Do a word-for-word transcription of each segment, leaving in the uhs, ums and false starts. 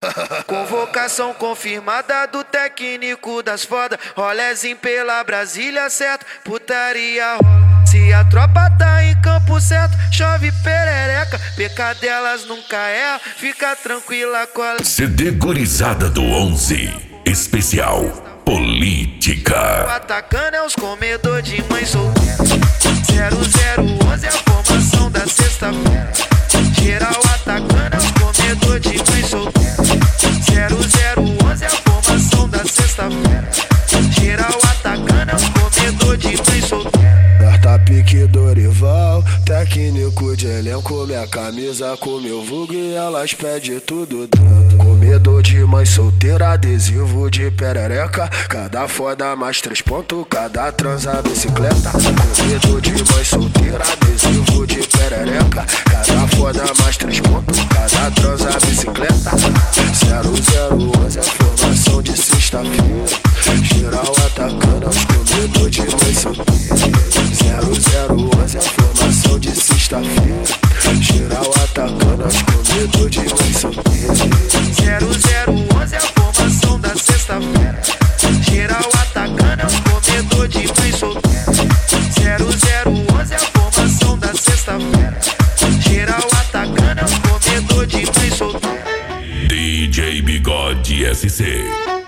Convocação confirmada do técnico das foda. Rolezinho pela Brasília, certo? Putaria rola. Se a tropa tá em campo certo, chove perereca. Pecadelas nunca erra, fica tranquila com a... C D Gurizada do onze, especial Política. O atacando é os comedor de mãe solteira. zero zero onze é a formação da sexta-feira. Geral atacando é os comedor de mãe solteira. zero zero onze é a formação da sexta-feira. Geral atacando é os comedor de mãe solteira. Carta pique Dorival, técnico de elenco. Minha camisa com meu vulgo e elas pedem tudo dentro. Comedor de mãe solteira, adesivo de perereca. Cada foda mais três pontos, cada transa bicicleta. Comedor de mãe solteira, adesivo de perereca. Cada foda mais três pontos, cada transa bicicleta. zero zero onze é a formação de sexta-feira. Geral atacando aos comedor de mãe solteira. zero zero onze é a formação de sexta-feira. Geral atacando aos comedor de mãe solteira. zero zero onze é a formação da sexta-feira. Geral atacando aos comedor de mãe solteira. zero zero onze é a formação da sexta-feira. Geral atacando aos comedor de mãe solteira. D J Bigode S C.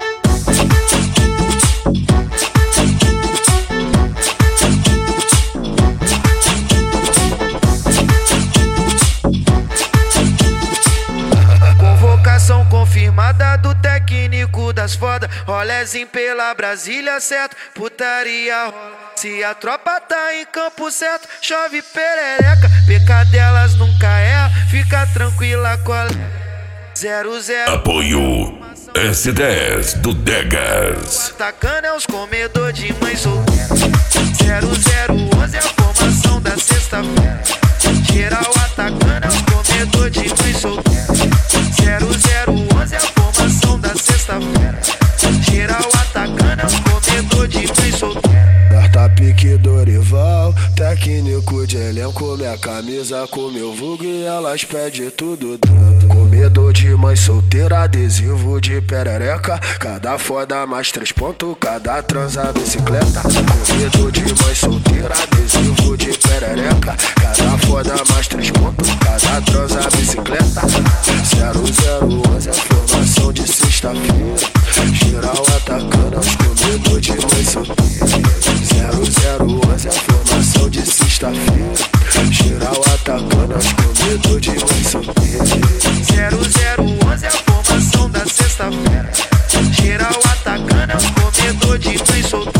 Convocação confirmada do técnico das foda. Rolezinho pela Brasília, certo? Putaria rola. Se a tropa tá em campo certo, chove perereca. Pecadelas nunca erra, fica tranquila com a... zero zero Apoio S dez do Degas. atacando é os comedor de mãe solteira. zero zero onze é a formação da sexta-feira. Geral atacando é os comedor de mãe solteira. zero zero onze é a formação da sexta-feira. Geral atacando é os comedor de mãe solteira. Carta pique Dorival, técnico de elenco. Minha camisa com meu vulgo e elas pedem tudo dentro. Comedor de mãe solteira, adesivo de perereca. Cada foda mais três pontos, cada transa bicicleta. Comedor de mãe solteira, adesivo de perereca. Cada foda mais três pontos, cada transa bicicleta. zero zero onze é a formação de sexta-feira. Geral atacando aos comedor de mãe solteira. zero zero onze é a formação de sexta-feira. Geral atacando aos comedor de mãe solteira. zero zero onze é a formação da sexta-feira. Geral atacando aos comedor de mãe solteira.